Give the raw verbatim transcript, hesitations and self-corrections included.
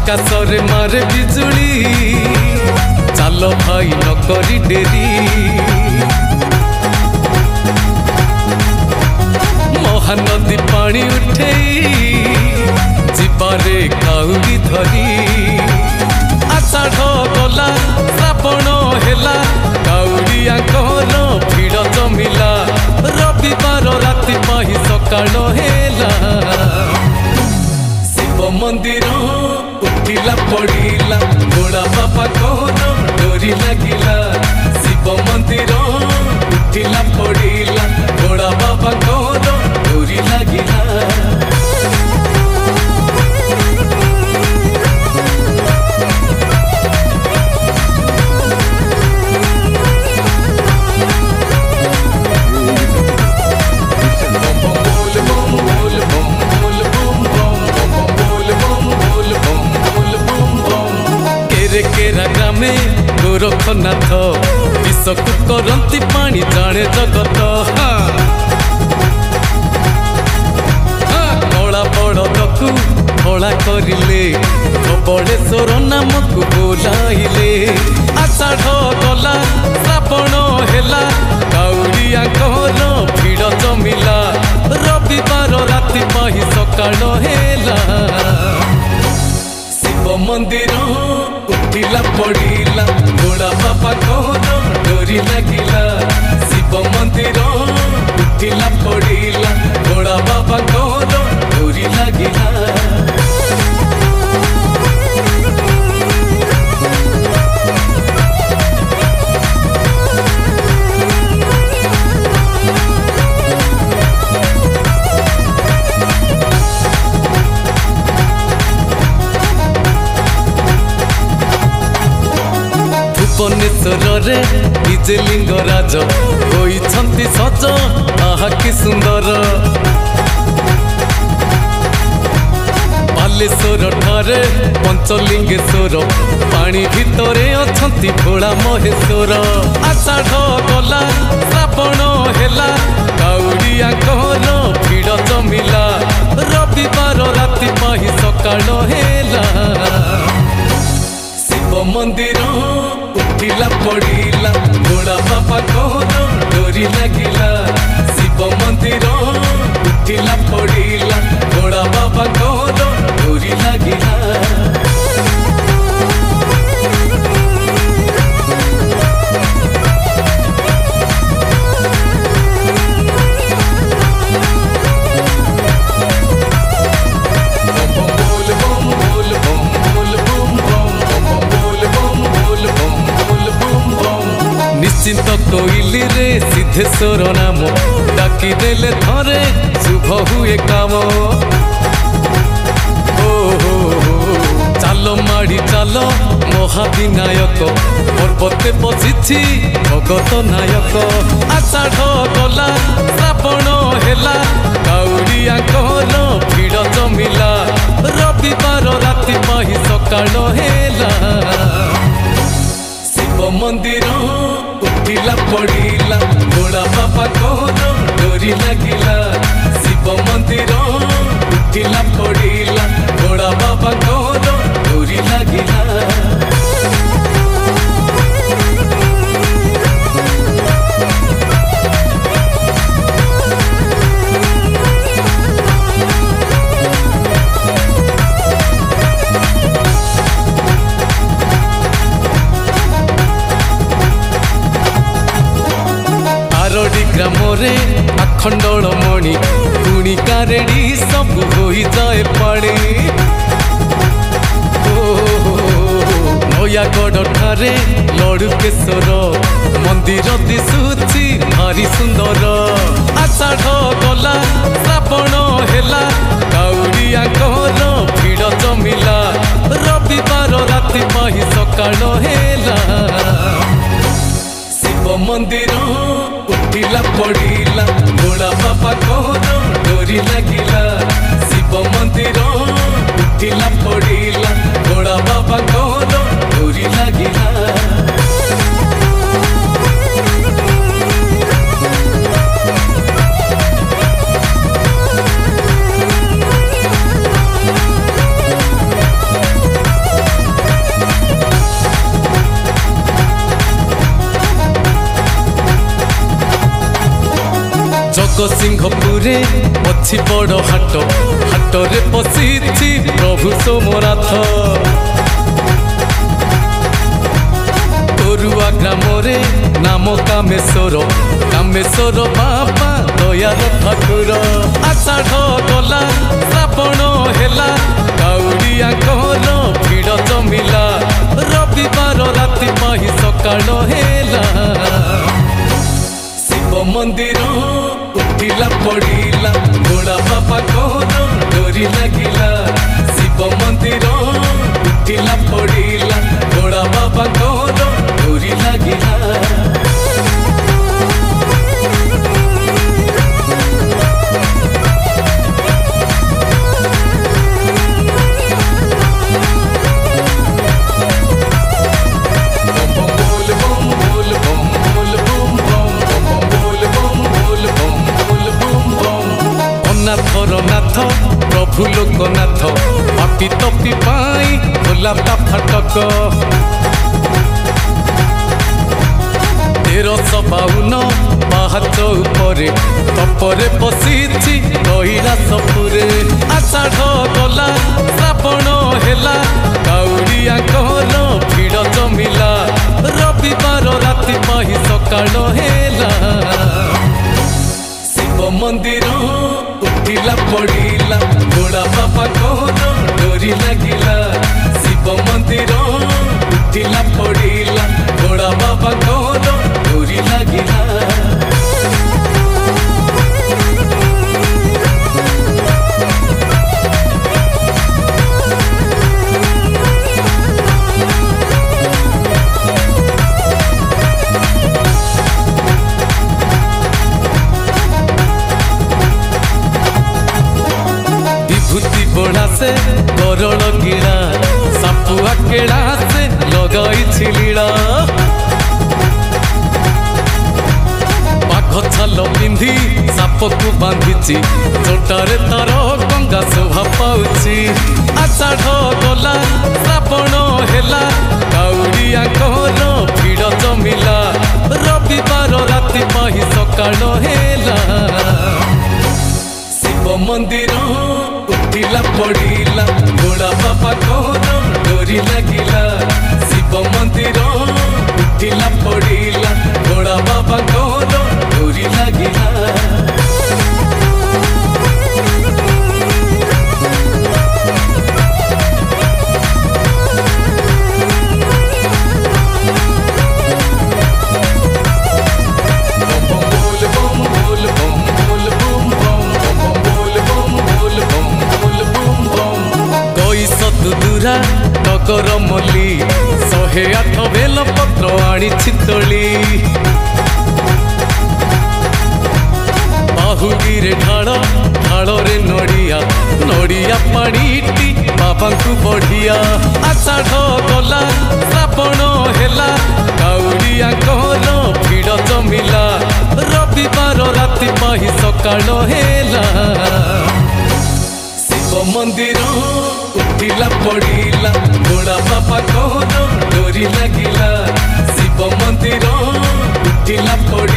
आकाशरे मारे बिजुली चल भाई न करी डेरी महानदी पानी उठे जीवारे काउरी धरी आषाढ़ गला श्रावण हेला काउरिया कहर भिड़ जमिला रविवार राति पाही सकाळ हेला शिव मंदिर उठिला पड़िला गोड़ा बाबा कहर डोरी लागिला शिव मंदिर उठिला पड़िला गोड़ा बाबा कहर डोरी लागिला गोरखनाथ विषकु करती पानी जाने जगत कला बड़दकु कला करिले बड़ेश्वर नामक बोलाइले आषाढ़ गला श्रावण हेला काउरिया कहर भिड़ जमिला रविवार राति पाही सकाळ हेला शिव मंदिर उठिला पड़िला गोड़ा बाबा कहर डोरी लागिला शिव मंदिर उठिला पड़िला गोड़ा बाबा कहर डोरी लागिला भुवनेश्वर रे डीजे लिंगराज होइछंती सज आहा कि सुंदर बालेश्वर ठारे पंचलिंगेश्वर पानी भितरे अछंती भोला महेश्वर आषाढ़ गला श्रावण हेला काउरिया कहर भिड़ जमिला रविवार राति पाही सकाळ हेला शिव मंदिर उठिला पड़िला गोड़ा बाबा कहर डोरी लागिला शिव मंदिर उठिला पड़िला गोड़ा बाबा कहर डोरी लागिला निश्चिंत कोइली रे सिद्धेश्वर नाम डाकी देले थरे शुभ हुए काम ओ हो चलो माड़ी चलो महाविनायक पर्वते बसिछि भगत नायक आषाढ़ गला श्रावण हेला काउरिया कहर भिड़ जमिला रविवार राति पाही सकाळ हेला शिव मंदिर उठिला पड़िला गोड़ा बाबा कहर डोरी लागिला शिव मंदिर उठिला पड़िला गोड़ा बाबा कहर डोरी लागिला ग्रामरे आखंडल मणि गुणिका रेडी सब हो जाए पानी नयागढ़ ठारे लड़ुकेश्वर मंदिर दिशुची भारी सुंदर आषाढ़ गला श्रावण हेला काउरिया कहर भिड़ जमिला रविवार राति पाही सकाळ हेला शिव मंदिर उठिला पड़िला गोड़ा बाबा कहर डोरी लागिला शिव मंदिर उठिला पड़िला गोड़ा बाबा कहर डोरी लागिला जगतसिंहपुरे अच्छी बड़ हाट हाटरे पशिछि प्रभु सोमनाथ तरुआ ग्रामरे नाम कामेश्वर कामेश्वर बाबा दयार ठाकुर आषाढ़ गला श्रावण हेला काउड़िया घर भिड़ जमिला रविवार राति पाही सकाळ हेला शिव मंदिर उठिला पड़िला गोड़ा बाबा कहर डोरी लागिला शिव मंदिर उठिला पड़िला गोड़ा बाबा कहर डोरी लागिला नाथ प्रभु लोकनाथ पापी तपी पाई खोला फाटक तेरश बावन पाहाच उपरे तपरे बसिछि कैलासपुरे आषाढ़ गला श्रावण हेला काउड़िया घर भिड़ जमिला रविवार राति पाही सकाळ हेला शिव मंदिर उठिला पड़िला गोड़ा बाबा कहर डोरी लागिला शिव मंदिर उठिला पड़िला गोड़ा बाबा कहर डोरी लागिला से गरल गिड़ा सापुआ केड़ा से लगाई लीला बाघ छाल पिंधि साप को बांधि चोटारे तार गंगा शोभा पाउछि आषाढ़ गला श्रावण हेला काउड़िया घर भिड़ जमिला रविवार राति पाही सकाळ हेला शिव मंदिर उठिला पड़िला गोड़ा बाबा कहर डोरी लागिला शिव मंदिर उठिला पड़िला गोड़ा बाबा कहर डोरी लागिला टगर मल्ली शहे आठ बेल पत्र आनी तली बाहुगीरे ढाल ढाले नड़िया नड़िया पाड़ी बाबा को बढ़िया आषाढ़ गला श्रावण हेला काउड़िया घर भिड़ जमिला रविवार राति पाही सकाळ हेला शिव मंदिर उठिला पड़िला गोड़ा बाबा कहर डोरी लागिला शिव मंदिर उठिला पड़िला।